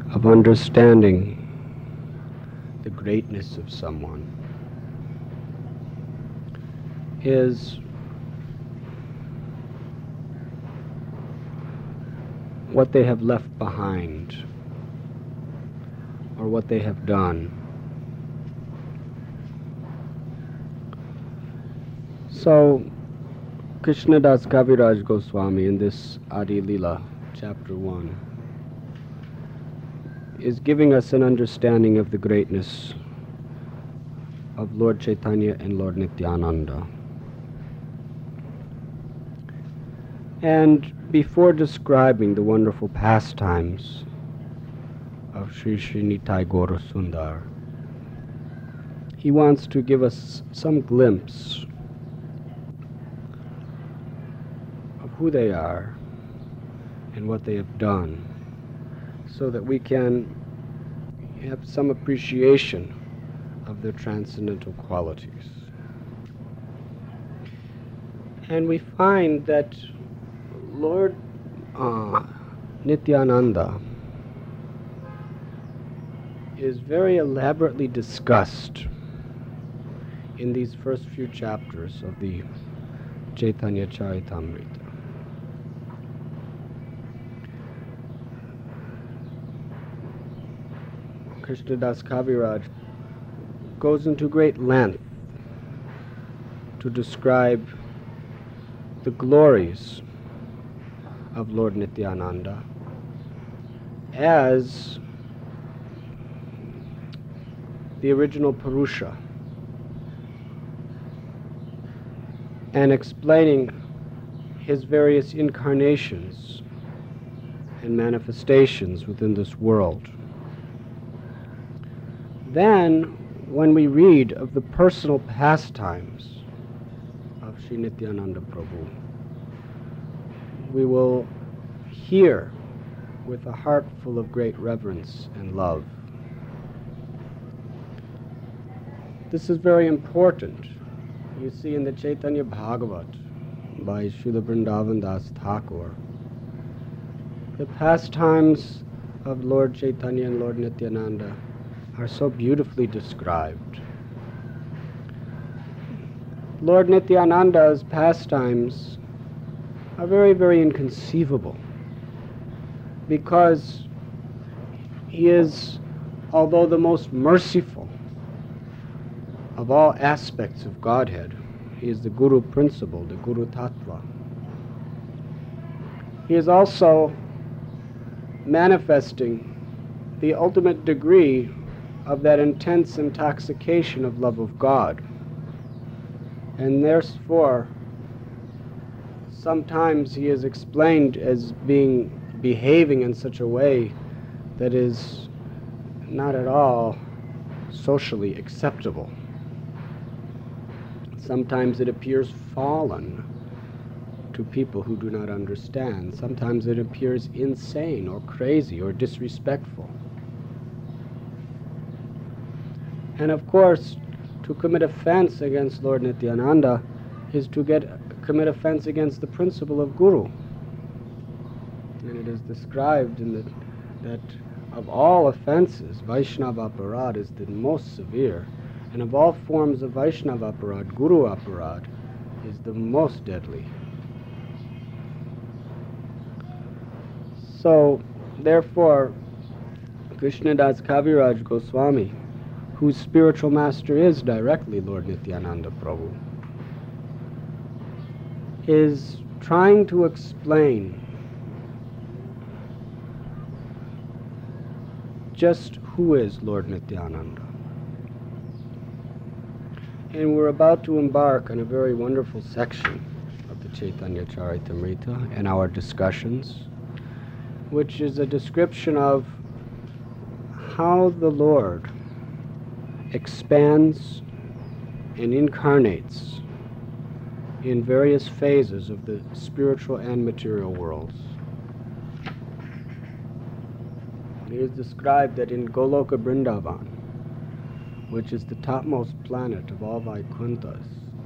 of understanding the greatness of someone is what they have left behind or what they have done. So, Krishnadas Kaviraj Goswami in this Adi Lila, chapter 1, is giving us an understanding of the greatness of Lord Chaitanya and Lord Nityananda. And before describing the wonderful pastimes of Sri Sri Nitai Gaura Sundar, he wants to give us some glimpse of who they are and what they have done, so that we can have some appreciation of their transcendental qualities. And we find that Lord Nityananda is very elaborately discussed in these first few chapters of the Chaitanya Charitamrita. Krishnadas Kaviraj goes into great length to describe the glories of Lord Nityananda as the original Purusha, and explaining his various incarnations and manifestations within this world. Then, when we read of the personal pastimes of Sri Nityananda Prabhu, we will hear with a heart full of great reverence and love. This is very important. You see in the Chaitanya Bhagavat by Srila Vrindavan Das Thakur, the pastimes of Lord Chaitanya and Lord Nityananda are so beautifully described. Lord Nityananda's pastimes are very, very inconceivable, because he is, although the most merciful of all aspects of Godhead, he is the Guru principle, the Guru Tattva. He is also manifesting the ultimate degree of that intense intoxication of love of God. And therefore, sometimes he is explained as behaving in such a way that is not at all socially acceptable. Sometimes it appears fallen to people who do not understand. Sometimes it appears insane or crazy or disrespectful. And of course, to commit offense against Lord Nityananda is to commit offense against the principle of Guru. And it is described in that of all offenses, Vaishnava Aparad is the most severe, and of all forms of Vaishnava Aparad, Guru Aparad is the most deadly. So, therefore, Krishnadas Kaviraj Goswami, whose spiritual master is directly Lord Nityananda Prabhu, is trying to explain just who is Lord Nityananda. And we're about to embark on a very wonderful section of the Chaitanya Charitamrita in our discussions, which is a description of how the Lord expands and incarnates in various phases of the spiritual and material worlds. It is described that in Goloka Vrindavan, which is the topmost planet of all Vaikunthas,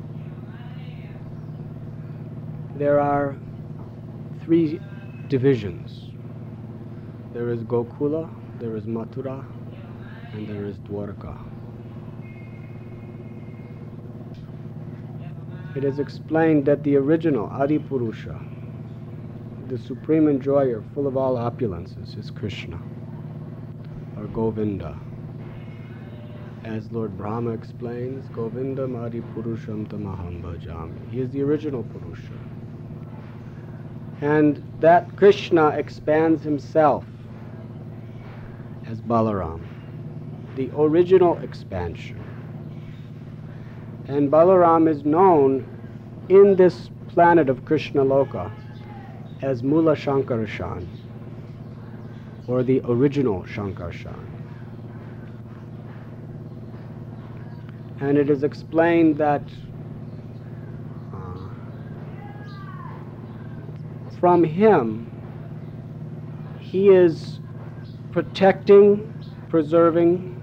there are three divisions. There is Gokula, there is Mathura, and there is Dwarka. It is explained that the original Adipurusha, the supreme enjoyer, full of all opulences, is Krishna, or Govinda. As Lord Brahma explains, Govindam Adipurusham tamaham bhajami. He is the original Purusha. And that Krishna expands himself as Balaram, the original expansion. And Balaram is known in this planet of Krishna Loka as Mula Shankarshan, or the original Shankarshan. And it is explained that from him, he is protecting, preserving,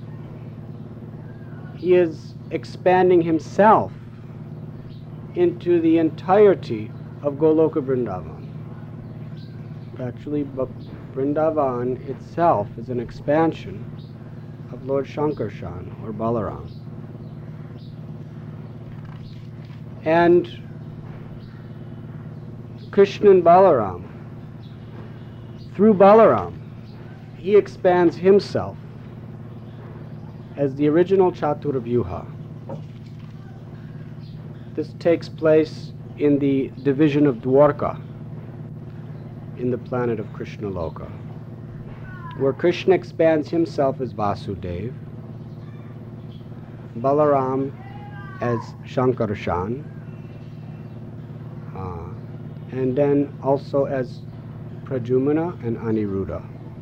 he is expanding himself into the entirety of Goloka Vrindavan. Actually, Vrindavan itself is an expansion of Lord Shankarshan, or Balaram. And Krishna and Balaram, through Balaram, he expands himself as the original Chaturavyuha. This takes place in the division of Dwarka in the planet of Krishna Loka, where Krishna expands himself as Vasudeva, Balaram as Shankarshan, and then also as Pradyumna and Aniruddha.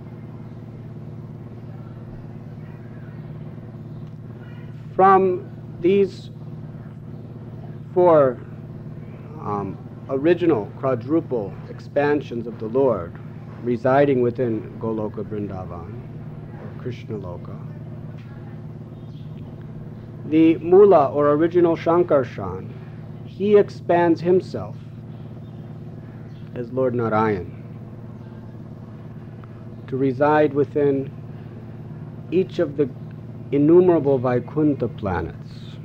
From these four original quadruple expansions of the Lord residing within Goloka Vrindavan, or Krishna Loka, the Mula, or original Shankarshan, he expands himself as Lord Narayan to reside within each of the innumerable Vaikuntha planets.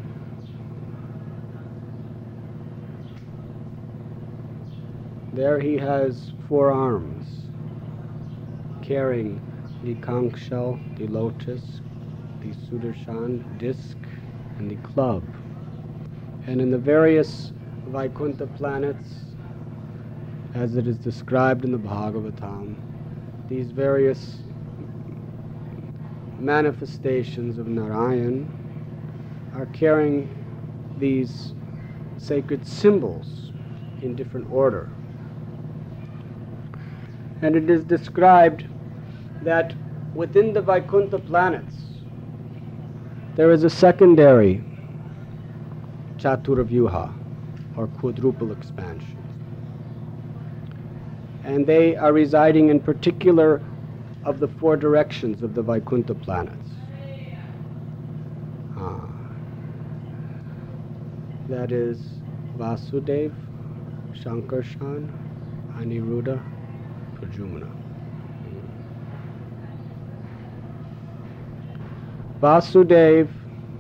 There he has 4 arms, carrying the conch shell, the lotus, the Sudarshan disc, and the club. And in the various Vaikuntha planets, as it is described in the Bhagavatam, these various manifestations of Narayan are carrying these sacred symbols in different order. And it is described that within the Vaikuntha planets there is a secondary Chaturavyuha, or quadruple expansion. And they are residing in particular of the 4 directions of the Vaikuntha planets. That is Vasudeva, Shankarshan, Aniruddha, Pradyumna. Vasudeva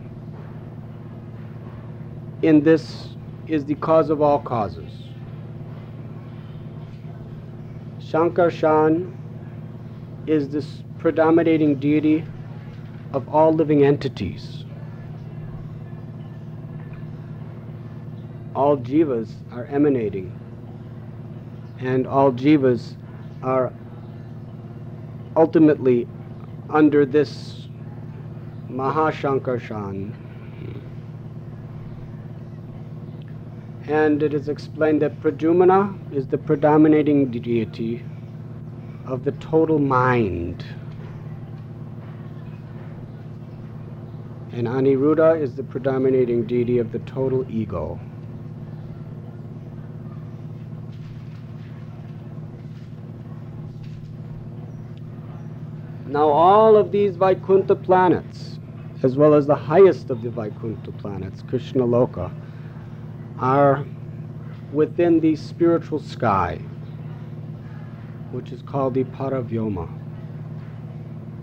in this is the cause of all causes. Shankarshan is this predominating deity of all living entities. All jivas are emanating, and all jivas are ultimately under this Mahashankarshan. And it is explained that Pradyumna is the predominating deity of the total mind, and Aniruddha is the predominating deity of the total ego. Now all of these Vaikuntha planets, as well as the highest of the Vaikuntha planets, Krishna Loka, are within the spiritual sky, which is called the Paravyoma.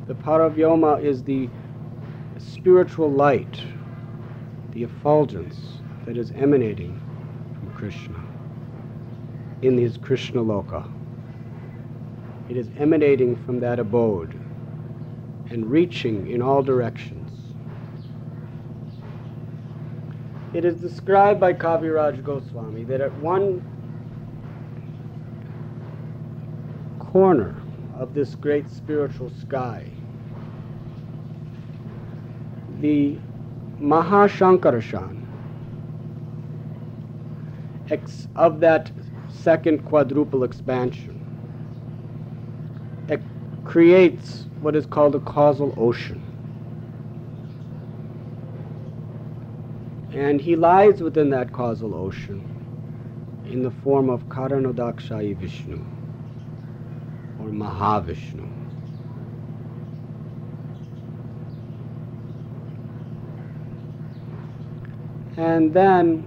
The Paravyoma is the spiritual light, the effulgence that is emanating from Krishna in his Krishna Loka. It is emanating from that abode and reaching in all directions. It is described by Kaviraj Goswami that at one corner of this great spiritual sky, the Mahashankarashan of that second quadruple expansion creates what is called a causal ocean. And he lies within that causal ocean in the form of Karanodakashayi Vishnu, or Mahavishnu. And then,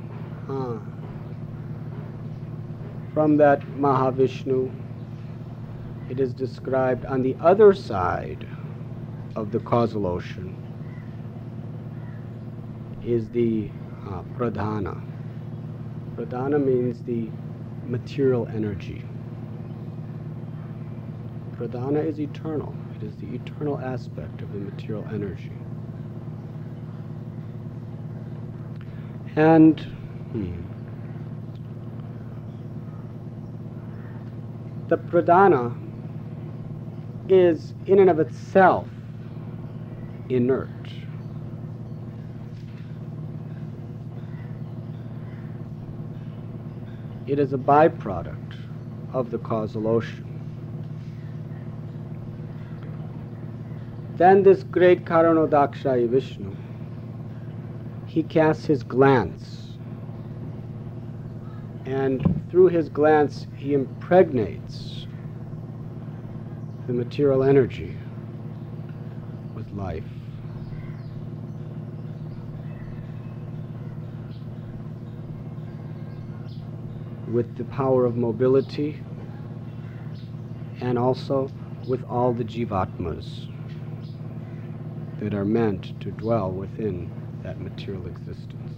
from that Mahavishnu, it is described on the other side of the causal ocean is the Pradhana. Pradhana means the material energy. Pradhana is eternal. It is the eternal aspect of the material energy. And the Pradhana is in and of itself inert. It is a byproduct of the causal ocean. Then this great Karanodakashayi Vishnu, he casts his glance, and through his glance he impregnates the material energy with life. With the power of mobility, and also with all the jivatmas that are meant to dwell within that material existence.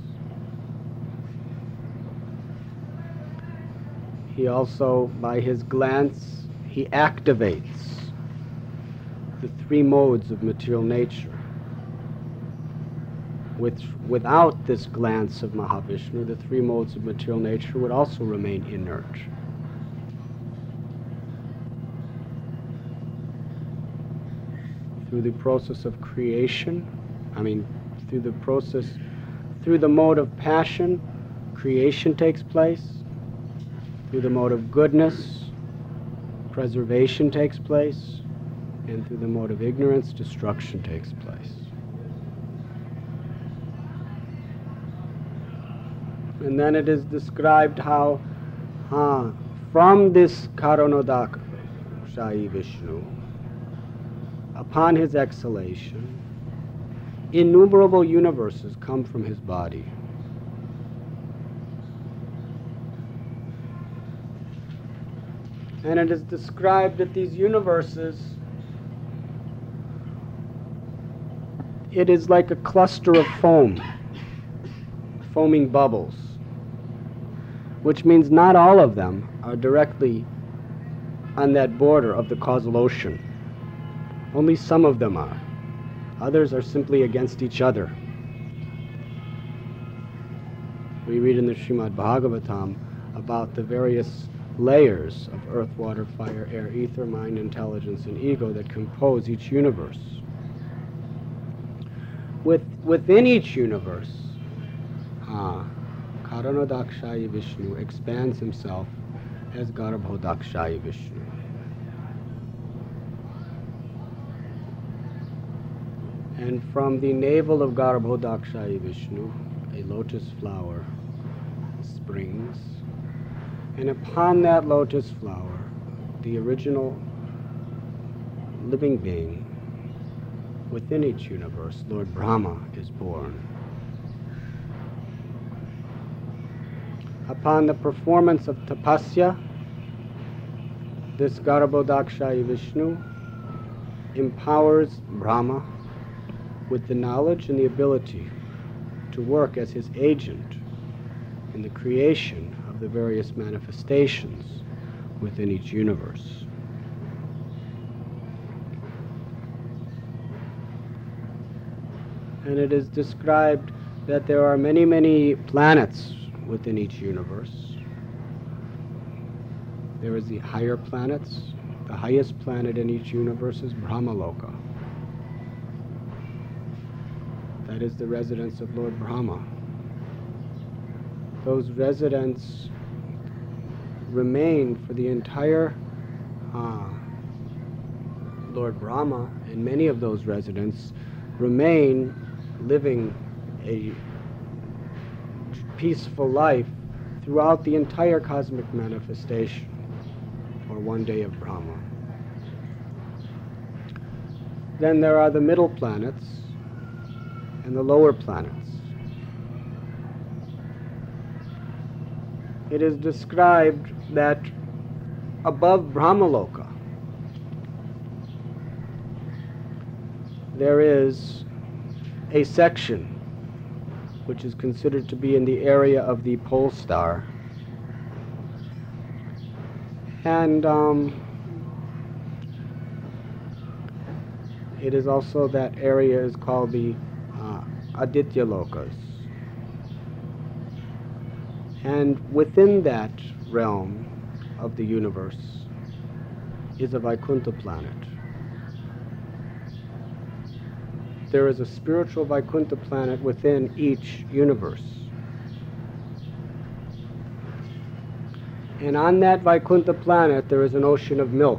He also, by his glance, he activates the three modes of material nature. Without this glance of Mahavishnu, the three modes of material nature would also remain inert. Through the process of creation, through the mode of passion, creation takes place. Through the mode of goodness, preservation takes place. And through the mode of ignorance, destruction takes place. And then it is described how from this Karanodakashayi Vishnu, upon his exhalation, innumerable universes come from his body. And it is described that these universes, it is like a cluster of foam, foaming bubbles, which means not all of them are directly on that border of the causal ocean. Only some of them are. Others are simply against each other. We read in the Srimad Bhagavatam about the various layers of earth, water, fire, air, ether, mind, intelligence, and ego that compose each universe. Within each universe, Karanodakashayi Vishnu expands himself as Garbhodakashayi Vishnu. And from the navel of Garbhodakashayi Vishnu, a lotus flower springs, and upon that lotus flower, the original living being within each universe, Lord Brahma, is born. Upon the performance of tapasya, this Garbhodakashayi Vishnu empowers Brahma with the knowledge and the ability to work as his agent in the creation of the various manifestations within each universe. And it is described that there are many, many planets within each universe. There is the higher planets. The highest planet in each universe is Brahmaloka. That is the residence of Lord Brahma. Those residents remain for the entire Lord Brahma, and many of those residents remain living a peaceful life throughout the entire cosmic manifestation, or one day of Brahma. Then there are the middle planets and the lower planets. It is described that above Brahmaloka there is a section which is considered to be in the area of the pole star, and it is also, that area is called the Aditya Lokas. And within that realm of the universe is a Vaikuntha planet. There is a spiritual Vaikuntha planet within each universe. And on that Vaikuntha planet there is an ocean of milk.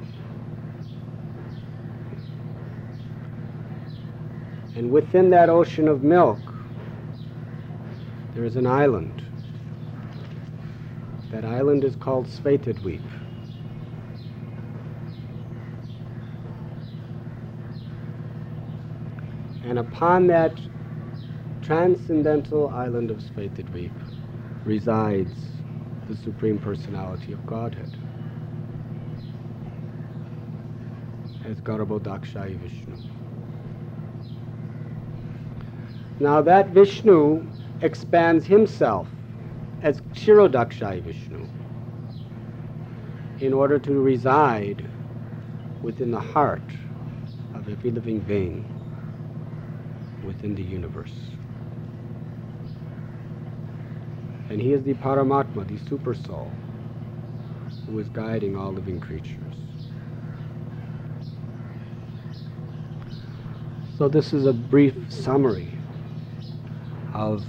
And within that ocean of milk there is an island. That island is called Svetadweep. And upon that transcendental island of Svetadweep resides the Supreme Personality of Godhead, as Garbhodakshaya Vishnu. Now that Vishnu expands himself as Kshirodakshaya Vishnu in order to reside within the heart of every living being within the universe. And he is the Paramatma, the super soul, who is guiding all living creatures. So this is a brief summary of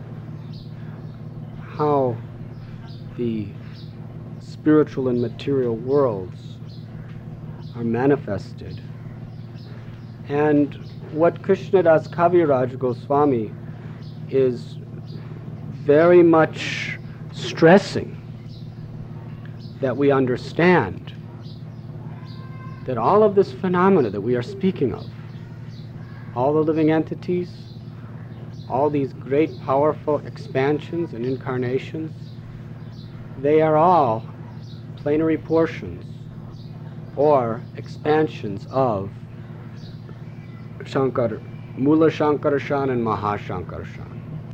how the spiritual and material worlds are manifested. And what Krishnadas Kaviraj Goswami is very much stressing that we understand that all of this phenomena that we are speaking of, all the living entities, all these great powerful expansions and incarnations, they are all plenary portions or expansions of Shankar, Mula Shankarashan and Mahashankarashan.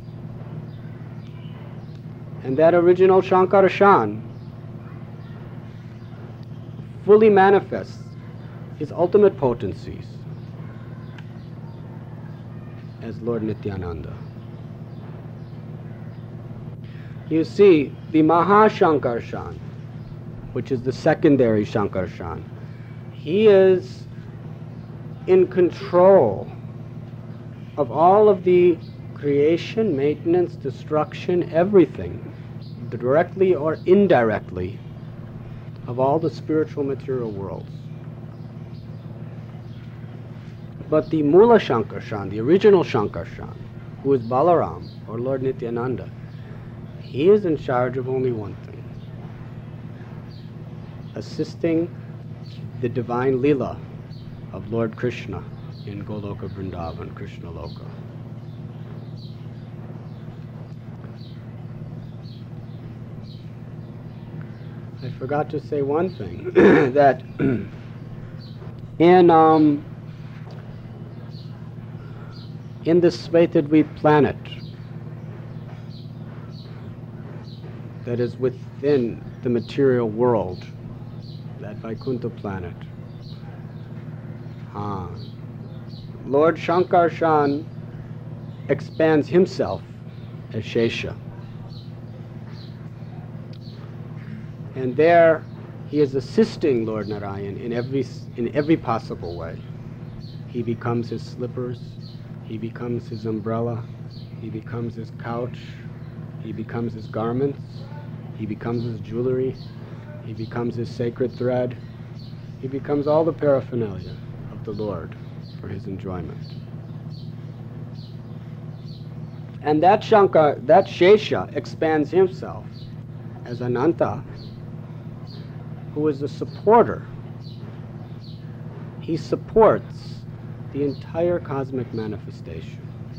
And that original Shankarashan fully manifests his ultimate potencies as Lord Nityananda. You see, the Mahashankarshan, which is the secondary Shankarshan, he is in control of all of the creation, maintenance, destruction, everything, directly or indirectly, of all the spiritual material worlds. But the Mula Shankarshan, the original Shankarshan, who is Balaram, or Lord Nityananda, he is in charge of only one thing: assisting the divine Leela of Lord Krishna in Goloka Vrindavan, Krishna Loka. I forgot to say one thing, that In this Svetadvip planet that is within the material world, that Vaikuntha planet, Lord Shankarshan expands himself as Shesha. And there he is assisting Lord Narayan in every possible way. He becomes his slippers, he becomes his umbrella, he becomes his couch, he becomes his garments, he becomes his jewelry, he becomes his sacred thread, he becomes all the paraphernalia of the Lord for his enjoyment. And that Shesha expands himself as Ananta, who is a supporter. He supports the entire cosmic manifestation.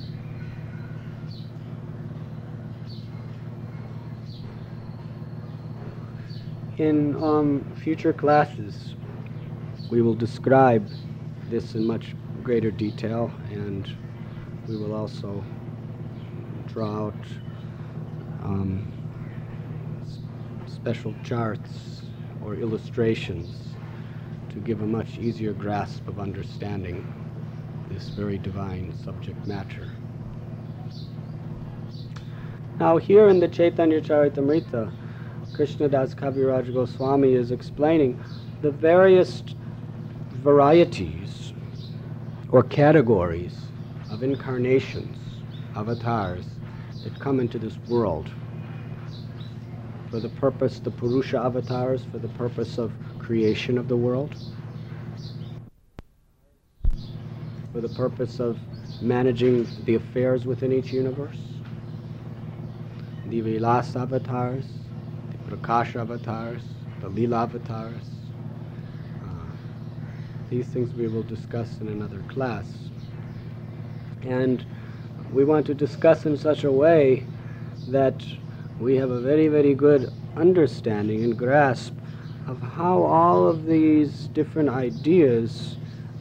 In future classes, we will describe this in much greater detail, and we will also draw out special charts or illustrations to give a much easier grasp of understanding this very divine subject matter. Now here in the Chaitanya Charitamrita, Krishnadas Kaviraj Goswami is explaining the various varieties or categories of incarnations, avatars, that come into this world. For the purpose, the Purusha avatars, for the purpose of creation of the world, for the purpose of managing the affairs within each universe, the Vilas avatars, the Prakash avatars, the Lila avatars. These things we will discuss in another class. And we want to discuss in such a way that we have a very, very good understanding and grasp of how all of these different ideas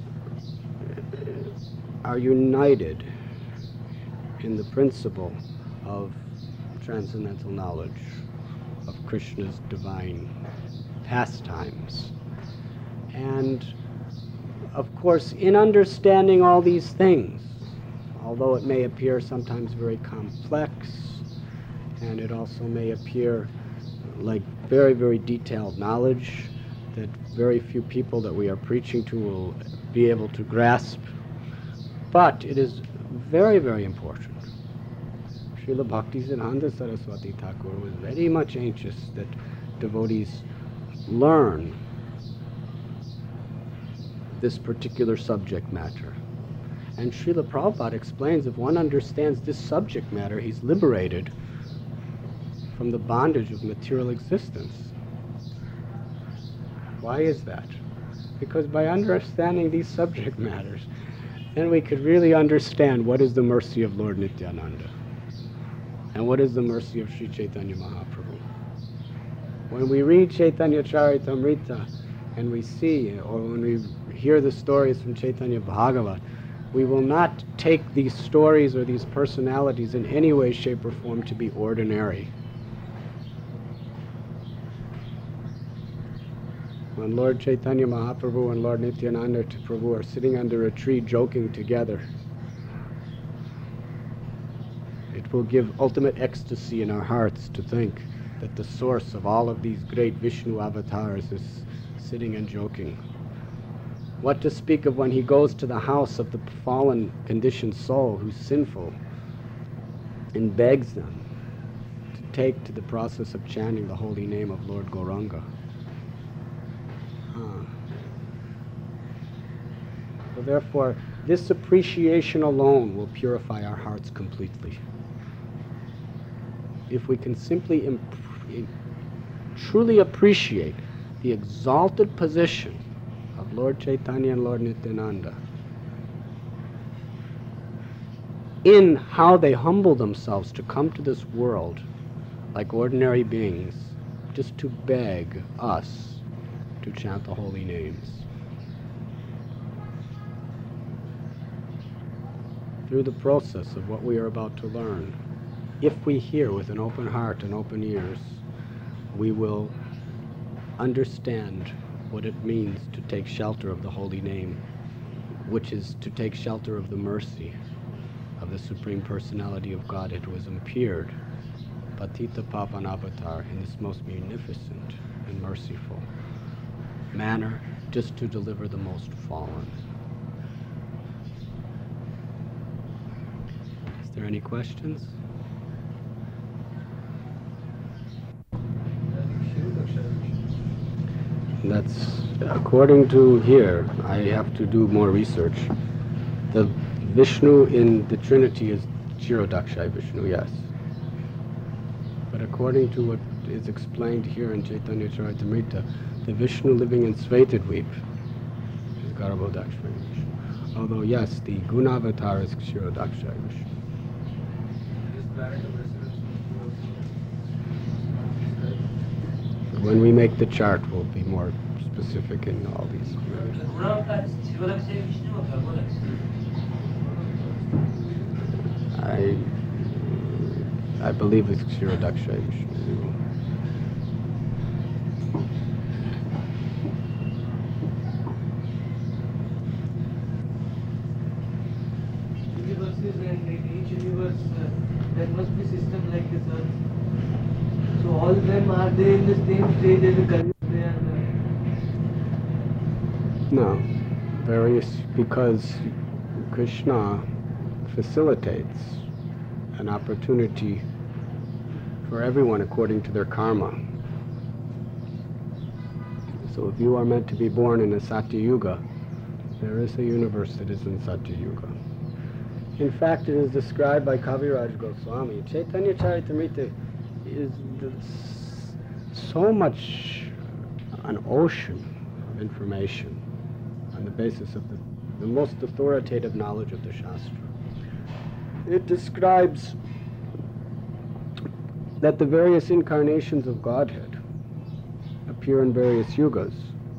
are united in the principle of transcendental knowledge of Krishna's divine pastimes. And of course, in understanding all these things, although it may appear sometimes very complex, and it also may appear like very, very detailed knowledge that very few people that we are preaching to will be able to grasp, but it is very, very important. Srila Bhaktisiddhanta Saraswati Thakur was very much anxious that devotees learn this particular subject matter. And Srila Prabhupada explains, if one understands this subject matter, he's liberated from the bondage of material existence. Why is that? Because by understanding these subject matters, then we could really understand what is the mercy of Lord Nityananda and what is the mercy of Sri Chaitanya Mahaprabhu. When we read Chaitanya Charitamrita and we see, or when we hear the stories from Chaitanya Bhagavat, we will not take these stories or these personalities in any way, shape, or form to be ordinary. When Lord Chaitanya Mahaprabhu and Lord Nityananda Prabhu are sitting under a tree joking together, it will give ultimate ecstasy in our hearts to think that the source of all of these great Vishnu avatars is sitting and joking. What to speak of when he goes to the house of the fallen, conditioned soul who's sinful and begs them to take to the process of chanting the holy name of Lord Gauranga. So therefore, this appreciation alone will purify our hearts completely. If we can simply truly appreciate the exalted position of Lord Chaitanya and Lord Nityananda in how they humble themselves to come to this world like ordinary beings, just to beg us to chant the holy names. through the process of what we are about to learn, if we hear with an open heart and open ears, we will understand what it means to take shelter of the holy name, which is to take shelter of the mercy of the Supreme Personality of Godhead, who has appeared, Patita Pavan Avatar, in this most munificent and merciful manner, just to deliver the most fallen. Is there any questions? That's, according to here, I have to do more research. The Vishnu in the Trinity is Kshirodakshayi Vishnu, yes. But according to what is explained here in Chaitanya Charitamrita, the Vishnu living in Svetadvip is Garbhodakshayi Vishnu. Although yes, the Gunavatar is Kshirodakshayi Vishnu. When we make the chart, we'll be more specific in all these. I believe it's Kshirodakshayi Vishnu. Universes and in each universe there must be system like this Earth. So all of them, are they in the same stage as the Kali? They are No, various, because Krishna facilitates an opportunity for everyone according to their karma. So if you are meant to be born in a Satya Yuga, there is a universe that is in Satya Yuga. In fact, it is described by Kaviraj Goswami. Chaitanya Charitamrita is so much an ocean of information on the basis of the most authoritative knowledge of the Shastra. It describes that the various incarnations of Godhead appear in various yugas,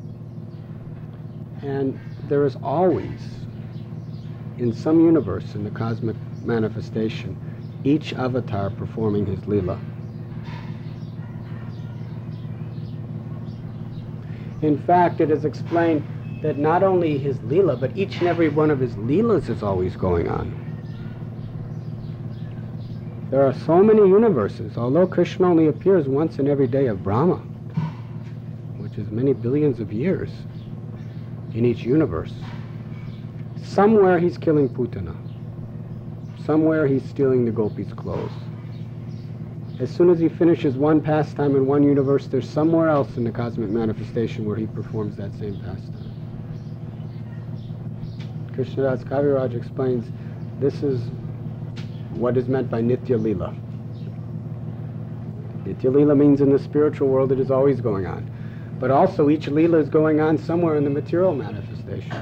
and there is always, in some universe in the cosmic manifestation, each avatar performing his lila. In fact, it is explained that not only his lila, but each and every one of his leelas is always going on. There are so many universes, although Krishna only appears once in every day of Brahma, which is many billions of years in each universe. Somewhere he's killing Putana. Somewhere he's stealing the gopis' clothes. As soon as he finishes one pastime in one universe, there's somewhere else in the cosmic manifestation where he performs that same pastime. Krishnadas Kaviraj explains this is what is meant by Nitya Lila. Nitya Lila means in the spiritual world it is always going on. But also each Lila is going on somewhere in the material manifestation.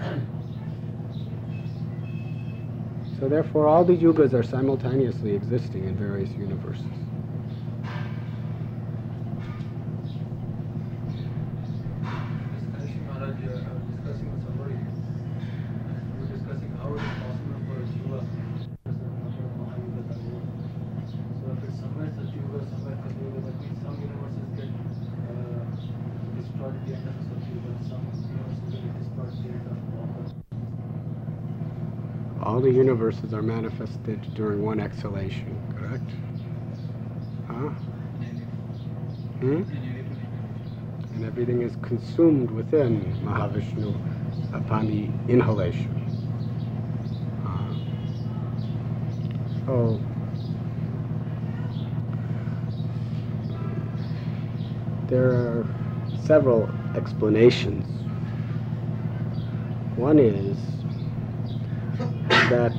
So therefore all the yugas are simultaneously existing in various universes. All the universes are manifested during one exhalation, correct? Huh? And everything is consumed within Mahavishnu upon the inhalation. So there are several explanations. One is that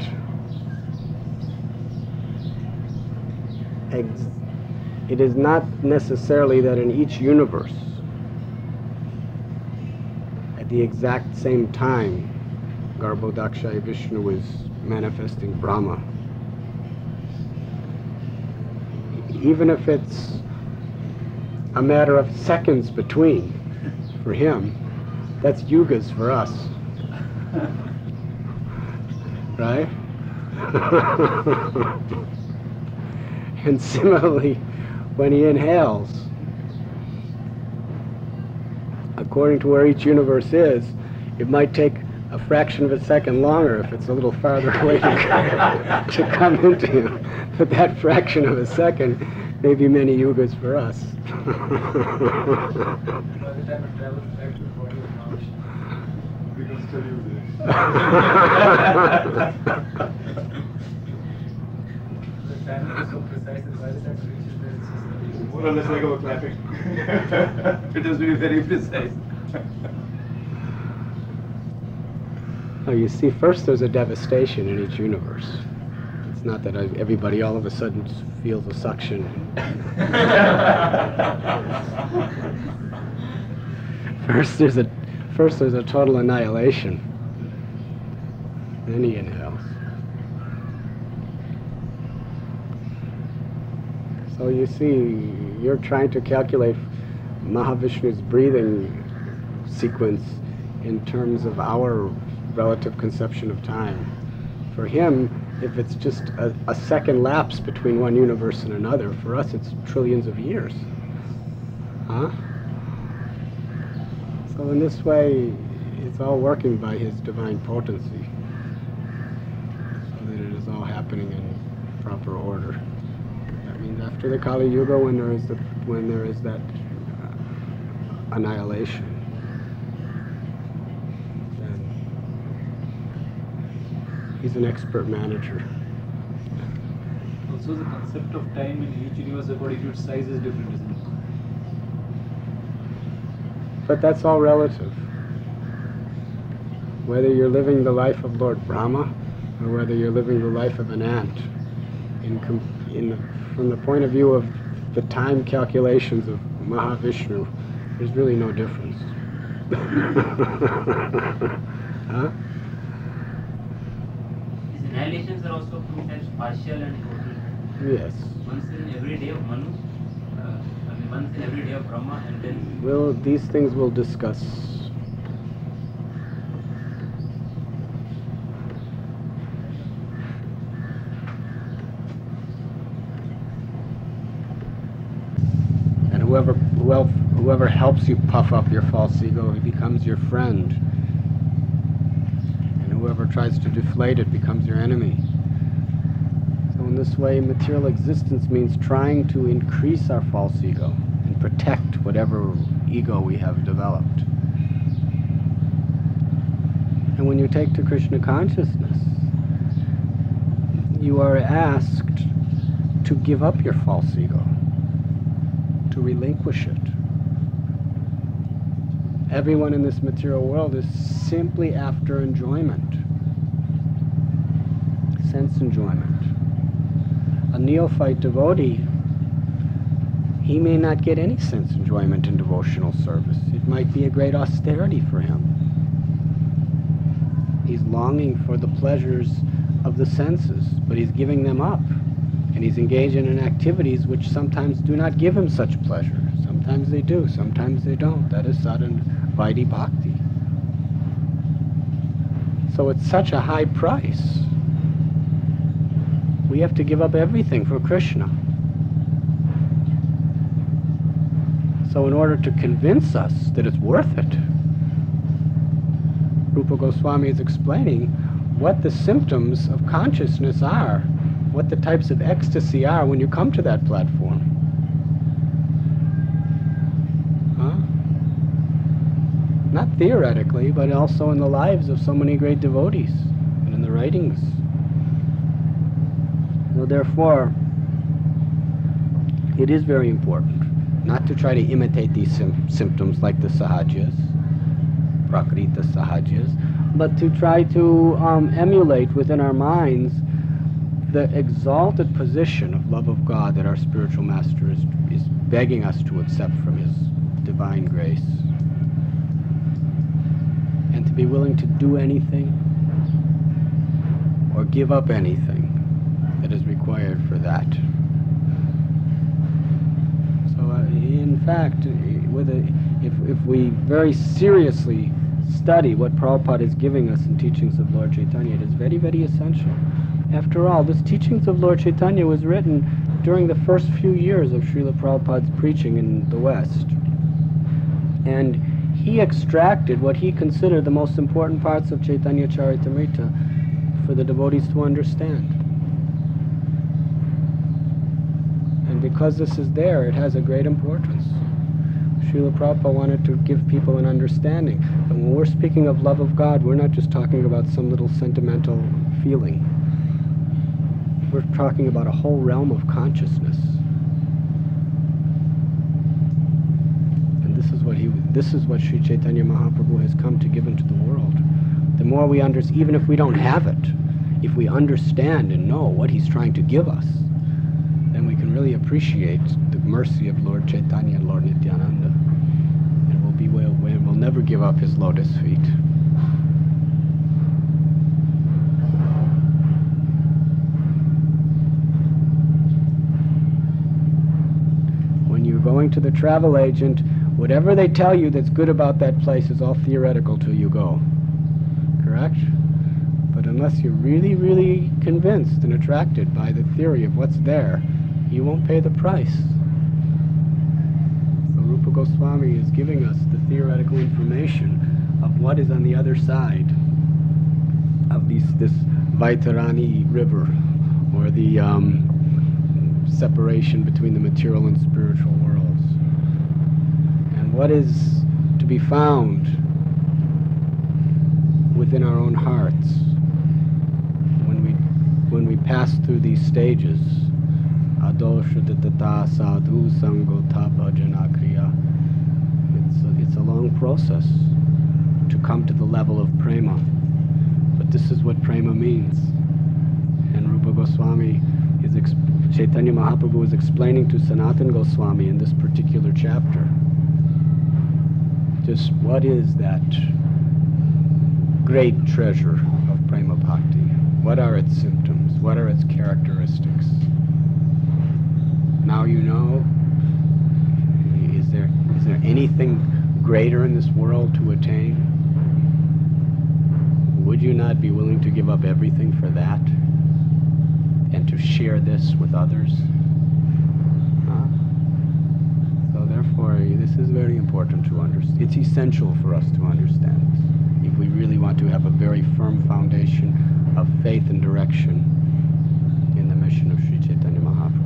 it is not necessarily that in each universe, at the exact same time, Garbhodakshayi Vishnu is manifesting Brahma. Even if it's a matter of seconds between, for him, that's yugas for us. Right? And similarly, when he inhales, according to where each universe is, it might take a fraction of a second longer if it's a little farther away to come into him. But that fraction of a second may be many yugas for us. By the time it travels back to the body of Mount, we can still use it. The timing is so precise that by the time it reaches there, it's just more or less like our clapping. It has to be very precise. Oh, you see, first there's a devastation in each universe. It's not that everybody all of a sudden feels a suction. First there's a total annihilation. Then he inhales. So you see, you're trying to calculate Mahavishnu's breathing sequence in terms of our relative conception of time. For him, if it's just a second lapse between one universe and another, for us it's trillions of years. Huh? So in this way, it's all working by his divine potency, so that it is all happening in proper order. That means after the Kali Yuga, when there is that annihilation, he's an expert manager. Also, the concept of time in each universe according to its size is different, isn't it? But that's all relative. Whether you're living the life of Lord Brahma or whether you're living the life of an ant, from the point of view of the time calculations of Mahavishnu, there's really no difference. Huh? Annihilations are also two types, partial and total. Yes. Once in every day of Manu, once in every day of Brahma, and then... Well, these things we'll discuss. And whoever helps you puff up your false ego, he becomes your friend. Whoever tries to deflate it becomes your enemy. So in this way, material existence means trying to increase our false ego and protect whatever ego we have developed. And when you take to Krishna consciousness, you are asked to give up your false ego, to relinquish it. Everyone in this material world is simply after enjoyment, sense enjoyment. A neophyte devotee, he may not get any sense enjoyment in devotional service. It might be a great austerity for him. He's longing for the pleasures of the senses, but he's giving them up. And he's engaging in activities which sometimes do not give him such pleasure. Sometimes they do, sometimes they don't. That is sadhana Vaidhi Bhakti. So it's such a high price. We have to give up everything for Krishna. So in order to convince us that it's worth it, Rupa Goswami is explaining what the symptoms of consciousness are, what the types of ecstasy are when you come to that platform. Not theoretically, but also in the lives of so many great devotees and in the writings. So therefore, it is very important not to try to imitate these symptoms like the sahajas, prakrita sahajas, but to try to emulate within our minds the exalted position of love of God that our spiritual master is begging us to accept from his divine grace. And to be willing to do anything or give up anything that is required for that. So in fact, if we very seriously study what Prabhupada is giving us in teachings of Lord Chaitanya, it is very, very essential. After all, this Teachings of Lord Chaitanya was written during the first few years of Srila Prabhupada's preaching in the West. And he extracted what he considered the most important parts of Chaitanya Charitamrita for the devotees to understand. And because this is there, it has a great importance. Srila Prabhupada wanted to give people an understanding. And when we're speaking of love of God, we're not just talking about some little sentimental feeling. We're talking about a whole realm of consciousness. And this is what Sri Chaitanya Mahaprabhu has come to give into the world. The more we understand, even if we don't have it, if we understand and know what he's trying to give us, then we can really appreciate the mercy of Lord Chaitanya and Lord Nityananda. And we'll never give up his lotus feet. When you're going to the travel agent, whatever they tell you that's good about that place is all theoretical till you go. Correct? But unless you're really, really convinced and attracted by the theory of what's there, you won't pay the price. So Rupa Goswami is giving us the theoretical information of what is on the other side of this Vaitarani river, or the separation between the material and spiritual worlds. And what is to be found within our own hearts when we pass through these stages. Adoshatata sadhu sango tapa janakriya. It's a long process to come to the level of prema. But this is what prema means. And Rupa Goswami Chaitanya Mahaprabhu is explaining to Sanatana Goswami in this particular chapter just what is that great treasure of prema bhakti. What are its symptoms? What are its characteristics? Now you know. Is there anything greater in this world to attain? Would you not be willing to give up everything for that and to share this with others? Huh? So therefore, this is very important to understand. It's essential for us to understand this if we really want to have a very firm foundation of faith and direction in the mission of Sri Chaitanya Mahaprabhu.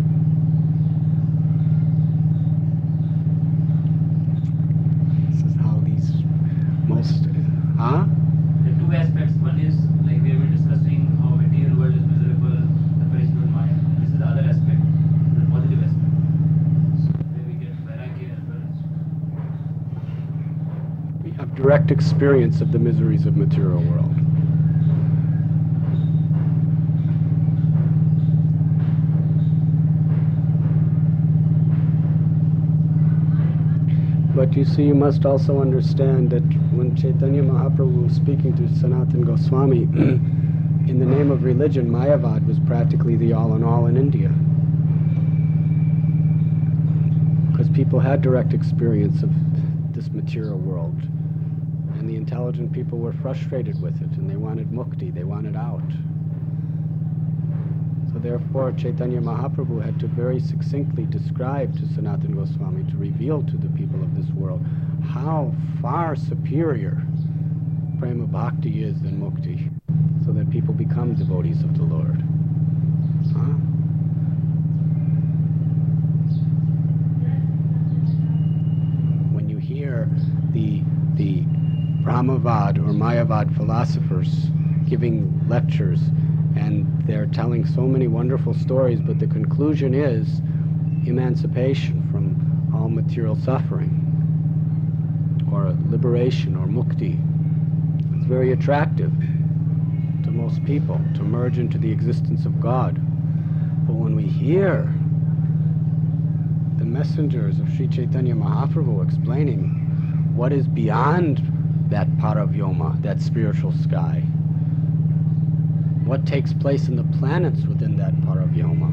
This is how these most... Huh? There are two aspects. One is, like we have been discussing, how material world is miserable, the perishable Maya. This is the other aspect, the positive aspect. So where we get vairagya as well. We have direct experience of the miseries of material world. But you see, you must also understand that when Chaitanya Mahaprabhu was speaking to Sanatana Goswami, in the name of religion, Mayavad was practically the all-in-all in India. Because people had direct experience of this material world. And the intelligent people were frustrated with it, and they wanted mukti, they wanted out. So therefore, Chaitanya Mahaprabhu had to very succinctly describe to Sanatana Goswami, to reveal to the people of this world how far superior prema bhakti is than mukti, so that people become devotees of the Lord. Huh? When you hear the Brahmavad or Mayavad philosophers giving lectures, and they're telling so many wonderful stories, but the conclusion is emancipation from all material suffering, or liberation, or mukti. It's very attractive to most people to merge into the existence of God. But when we hear the messengers of Sri Chaitanya Mahaprabhu explaining what is beyond that paravyoma, that spiritual sky, what takes place in the planets within that paravyoma.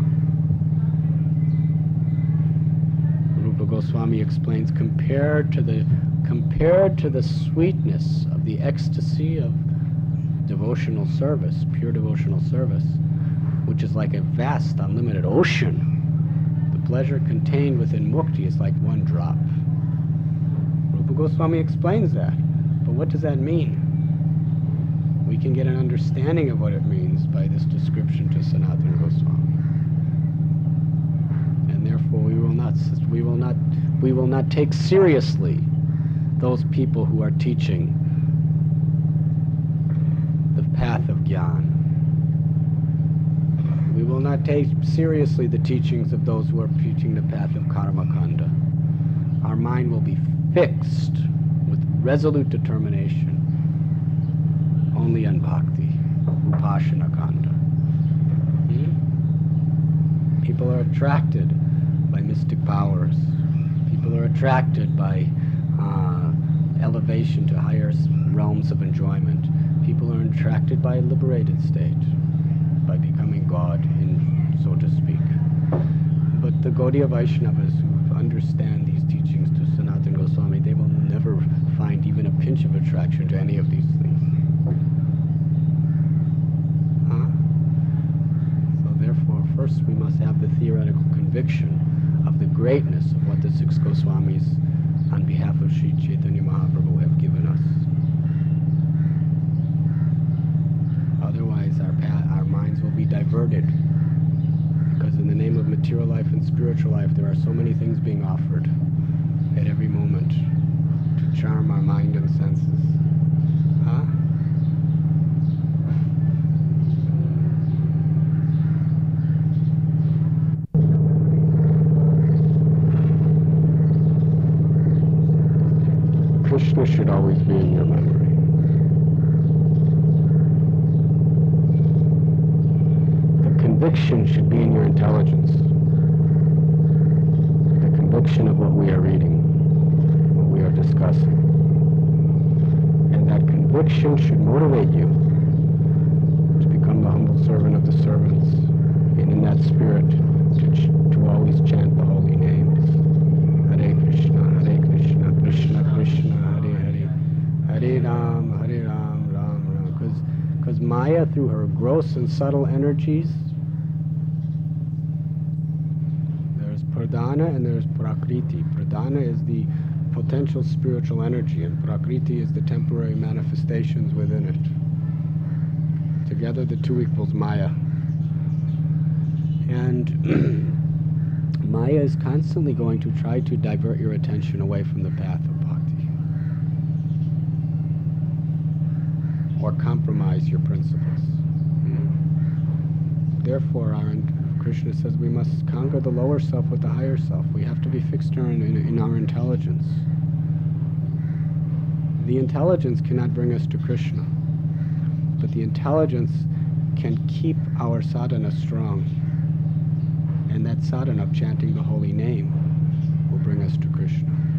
Rupa Goswami explains, compared to the sweetness of the ecstasy of devotional service, pure devotional service, which is like a vast, unlimited ocean. The pleasure contained within mukti is like one drop. Rupa Goswami explains that. But what does that mean? We can get an understanding of what it means by this description to Sanatana Goswami. And therefore we will not take seriously those people who are teaching the path of Gyan. We will not take seriously the teachings of those who are preaching the path of Karma Kanda. Our mind will be fixed with resolute determination only on Bhakti, Upasana Kanda. People are attracted by mystic powers. People are attracted by elevation to higher realms of enjoyment. People are attracted by a liberated state, by becoming God, so to speak. But the Gaudiya Vaishnavas who understand these teachings to Sanatana Goswami, they will never find even a pinch of attraction to any of these things. So therefore, first we must have the theoretical conviction of the greatness of what the six Goswamis on behalf of Sri Chaitanya Mahaprabhu have given us. Otherwise our minds will be diverted, because in the name of material life and spiritual life there are so many things being offered at every moment to charm our mind and senses. Krishna should always be in your memory. The conviction should be in your intelligence. The conviction of what we are reading, what we are discussing. And that conviction should motivate you to become the humble servant of the servants, and in that spirit to always chant the holy names. Hare Krishna, Krishna Krishna, Hare Hare, Hare Ram, Ram Ram. Because Maya, through her gross and subtle energies, there's Pradhana and there's Prakriti. Pradhana is the potential spiritual energy, and Prakriti is the temporary manifestations within it. Together the two equals Maya. And Maya is constantly going to try to divert your attention away from the path of bhakti, or compromise your principles. Therefore, Krishna says we must conquer the lower self with the higher self. We have to be fixed in our intelligence. The intelligence cannot bring us to Krishna, but the intelligence can keep our sadhana strong. And that sadhana of chanting the holy name will bring us to Krishna.